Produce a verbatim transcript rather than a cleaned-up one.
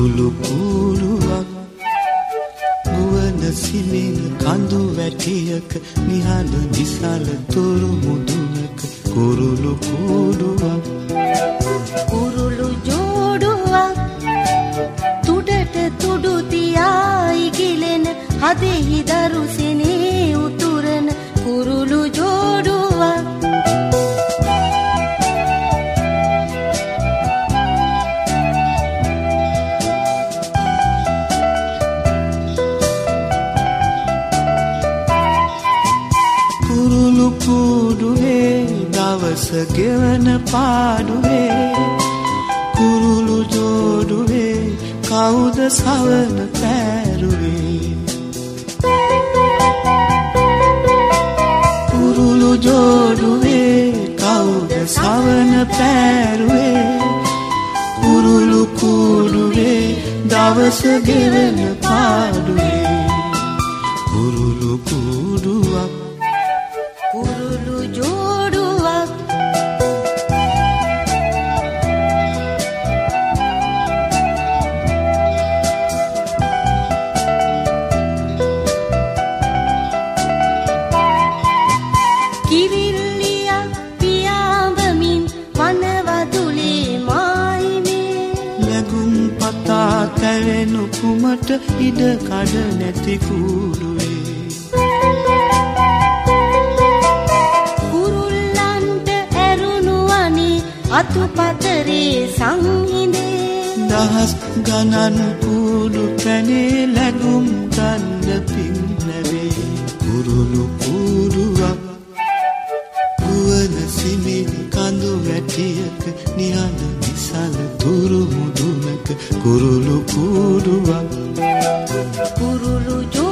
කුරුළු කුරුවක් ගුවන සිමින කඳු වැටියක නිහඬ විසල තුරු මුදුනක කුරුළු කුරුවක් කුරුළු ජෝඩුවක් තුඩට තුඩු තියායි ගිලෙන හදෙහි දරුසෙනේ උතුරන කුරුළු ජෝඩුවක් කුරුළුවේ දවස ගෙවන පාඩුවේ කුරුළු ජෝඩුවේ කවුද සවන පැරුවේ කුරුළු ජෝඩුවේ කවුද සවන පැරුවේ කුරුළු කුඩුවේ දවස ගෙවන පාඩුවේ කුරුළු කුඩුවක් කුරුළු ජෝඩුවක් කිරිල්ලියක් පියාඹමින් වනවදුලේ මායිමේ ලැබුම් පතා තැවෙනු කුමට ඉඩ කඩ නැති කුඩුවේ අතුපතරේ සංහිඳේ දහස් ගණන් කුඩු පැනේ ලැබුම් ගන්න පින්නවේ කුරුළු කුරුවක් ගුවන සිමින් කඳු වැටියක නිහඬ විසල තුරු මුදුනක කුරුළු කුරුවක් කුරුළු